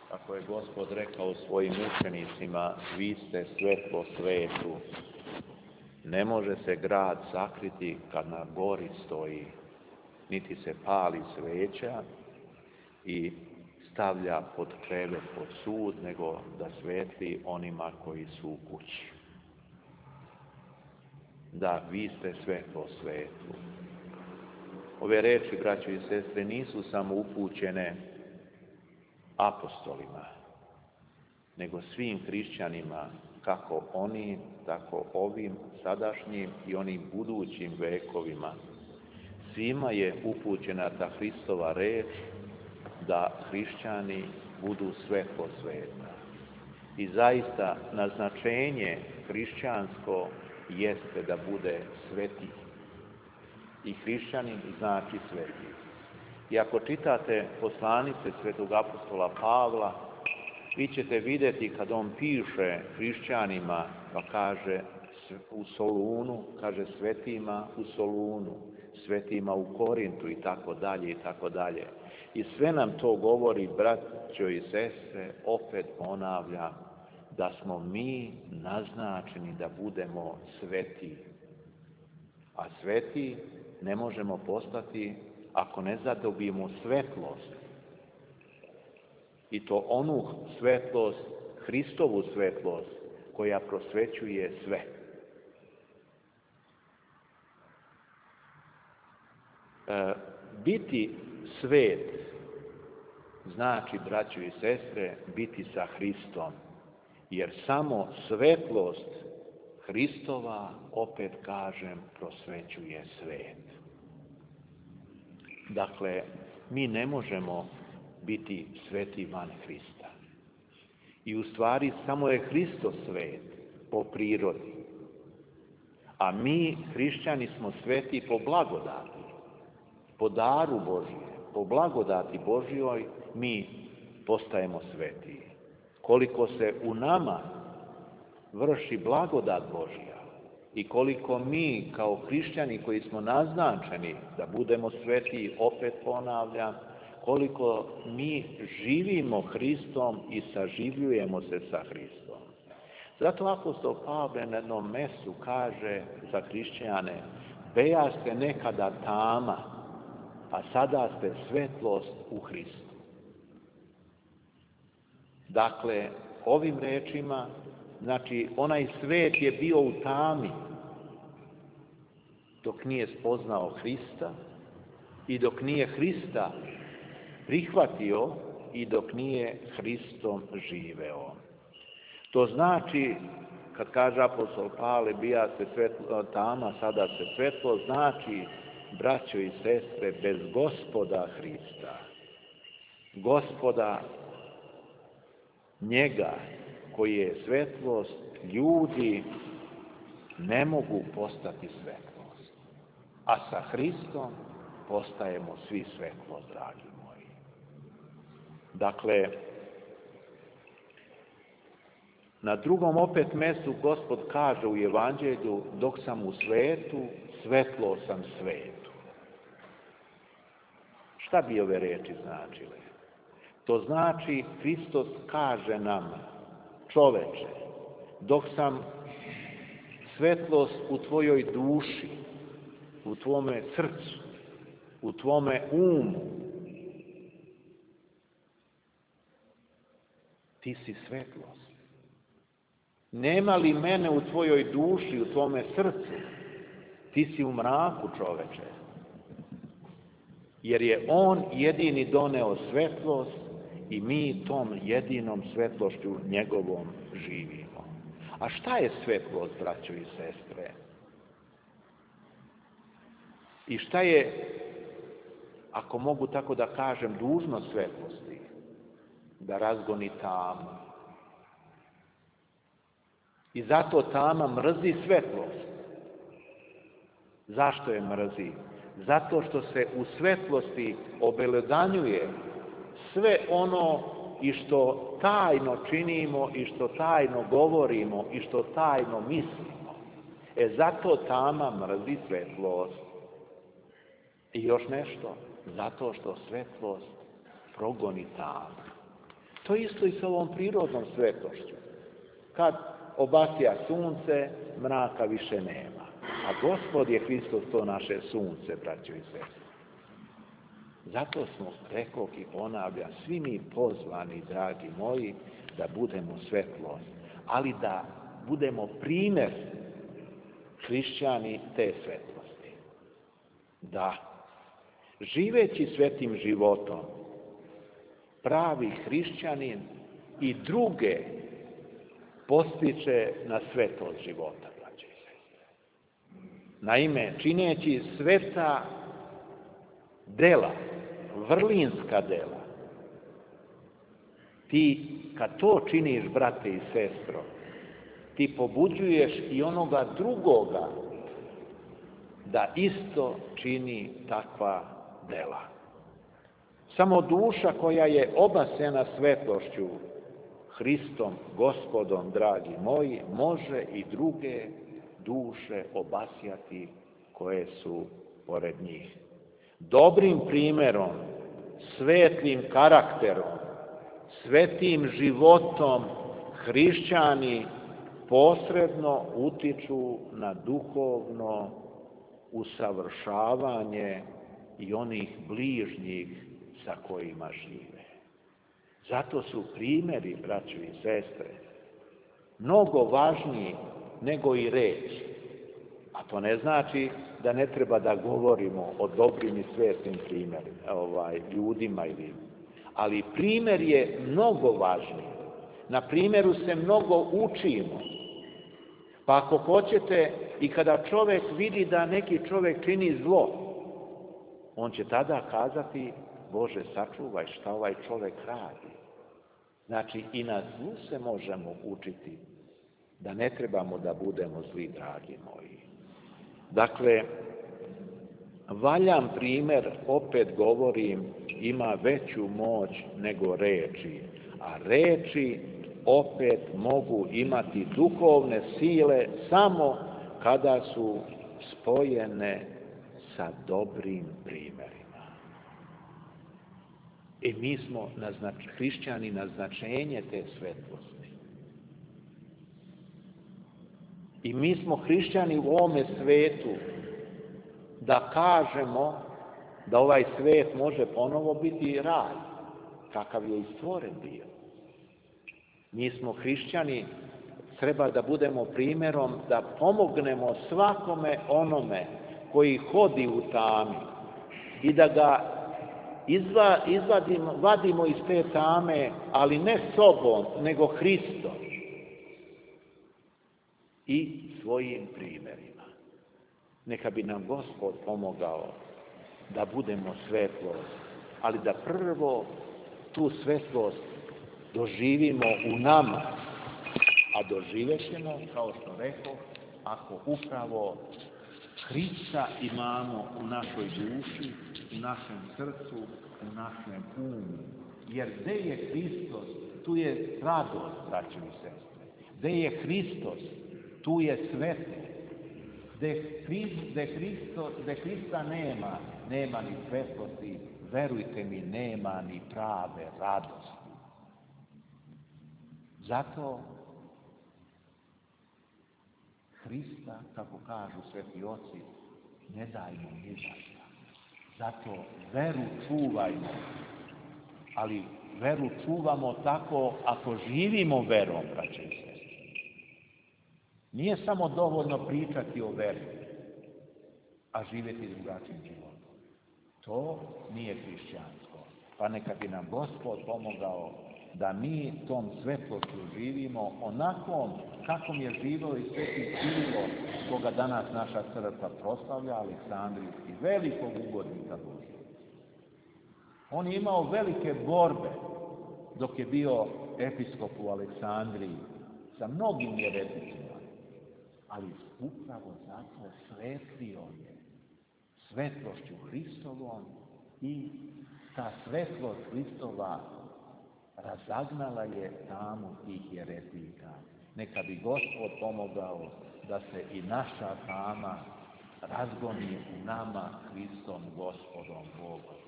Kako je Gospod rekao svojim učenicima, vi ste svjetlo svetu. Ne može se grad sakriti kad na gori stoji, niti se pali sveća i stavlja pod krevet, pod sud, nego da svetli onima koji su u kući. Da, vi ste svjetlo svetu. Ove reči, braćo i sestre, nisu samo upućene apostolima, nego svim hrišćanima, kako onim, tako ovim sadašnjim i onim budućim vekovima. Svima je upućena ta Hristova reč da hrišćani budu svjetlo sveta. I zaista naznačenje hrišćansko jeste da bude sveti. I hrišćanin znači sveti. I ako čitate poslanice svetog apostola Pavla, vi ćete vidjeti kad on piše hrišćanima, pa kaže u Solunu, kaže svetima u Solunu, svetima u Korintu i tako dalje i tako dalje. I sve nam to govori, braćo i sestre, opet ponavlja, da smo mi naznačeni da budemo sveti. A sveti ne možemo postati ako ne zadobijemo svetlost. I to onu svetlost, Hristovu svetlost, koja prosvećuje sve. Biti svet znači, braćo i sestre, biti sa Hristom. Jer samo svetlost Hristova, opet kažem, prosvećuje svet. Dakle, mi ne možemo biti sveti van Hrista. I u stvari samo je Hristo svet po prirodi. A mi, hrišćani, smo sveti po blagodati, po daru Božije, po blagodati Božjoj mi postajemo sveti. Koliko se u nama vrši blagodat Božja i koliko mi kao hrišćani koji smo naznačeni da budemo sveti, opet ponavljam, koliko mi živimo Hristom i saživljujemo se sa Hristom. Zato apostol Pavle na jednom mjestu kaže za hrišćane: bejaste nekada tama, a sada ste svetlost u Hristu. Dakle, ovim rečima, znači onaj svet je bio u tami dok nije spoznao Hrista i dok nije Hrista prihvatio i dok nije Hristom živeo. To znači, kad kaže apostol Pavle, bija se tama, sada se svetlo, znači, braćo i sestre, bez Gospoda Hrista, Gospoda njega koji je svetlost, ljudi ne mogu postati svetlost. A sa Hristom postajemo svi svetlost, dragi moji. Dakle, na drugom opet mjestu Gospod kaže u Evanđelju: dok sam u svetu, svetlo sam svetu. Šta bi ove reči značile? To znači, Hristos kaže nama: čoveče, dok sam svetlost u tvojoj duši, u tvome srcu, u tvome umu, ti si svetlost. Nema li mene u tvojoj duši, u tvome srcu, ti si u mraku, čoveče. Jer je on jedini doneo svetlost i mi tom jedinom svetlošću njegovom živimo. A šta je svetlost, braćo i sestre? I šta je, ako mogu tako da kažem, dužnost svetlosti? Da razgoni tamu. I zato tama mrzi svetlost. Zašto je mrzi? Zato što se u svetlosti obelodanjuje sve ono i što tajno činimo i što tajno govorimo i što tajno mislimo. Zato tama mrzi svetlost. I još nešto, zato što svetlost progoni tamu. To isto i sa ovom prirodnom svetlošću. Kad obasja sunce, mraka više nema. A Gospod je Hristos to naše sunce, braćo i sestre. Zato smo, rekoh i ponavljam, svi mi pozvani, dragi moji, da budemo svetlost, ali da budemo primjer hrišćani te svetlosti. Da, živeći svetim životom, pravi hrišćanin i druge postiče na svetlost života, braćo i sestre. Naime, čineći sveta dela, vrlinska dela, ti kad to činiš, brate i sestro, ti pobuđuješ i onoga drugoga da isto čini takva dela. Samo duša koja je obasjena svetlošću Hristom, Gospodom, dragi moji, može i druge duše obasjati koje su pored njih. Dobrim primjerom, svetlim karakterom, svetim životom hrišćani posredno utiču na duhovno usavršavanje i onih bližnjih sa kojima žive. Zato su primjeri, braćo i sestre, mnogo važniji nego i reč. A to ne znači da ne treba da govorimo o dobrim i svetim primjerima, ljudima ali primjer je mnogo važniji. Na primjeru se mnogo učimo. Pa ako hoćete, i kada čovjek vidi da neki čovjek čini zlo, on će tada kazati: Bože, sačuvaj šta ovaj čovjek radi. Znači, i na zlu se možemo učiti, da ne trebamo da budemo zli, dragi moji. Dakle, valjan primjer, opet govorim, ima veću moć nego reči, a reči opet mogu imati duhovne sile samo kada su spojene sa dobrim primjerima. I mi smo hrišćani na značenje te svetlosti. I mi smo hrišćani u ovome svetu da kažemo da ovaj svet može ponovo biti raj, kakav je i stvoren bio. Mi smo hrišćani, treba da budemo primjerom da pomognemo svakome onome koji hodi u tami i da ga vadimo iz te tame, ali ne sobom, nego Hristom i svojim primjerima. Neka bi nam Gospod pomogao da budemo svetlost, ali da prvo tu svetlost doživimo u nama, a doživjet ćemo, kao što rekao, ako upravo Hrista imamo u našoj duši, u našem srcu, u našem umu. Jer gde je Hristos, tu je radost, braćo i sestre. Gde je Hristos, tu je svetlo. Gde Hrista nema ni svetlosti, verujte mi, nema ni prave radosti. Zato Hrista, kako kažu sveti oci, ne dajmo ništa. Zato veru čuvajmo, ali veru čuvamo tako ako živimo verom, braće i sestre. Nije samo dovoljno pričati o veri, a živjeti drugačijim životom. To nije hrišćansko. Pa neka bi nam Gospod pomogao da mi tom svetlošću živimo onakom kakom je živio i sveti Cirilo, koga danas naša crkva proslavlja, Aleksandrijski, velikog ugodnika Božjeg. On je imao velike borbe dok je bio episkop u Aleksandriji sa mnogim jereticima, ali upravo zato svetlio je svetlošću Hristovom i ta svetlost Hristova razagnala je tamu tih jeretika. Neka bi Gospod pomogao da se i naša tama razgoni u nama Hristom Gospodom Bogom.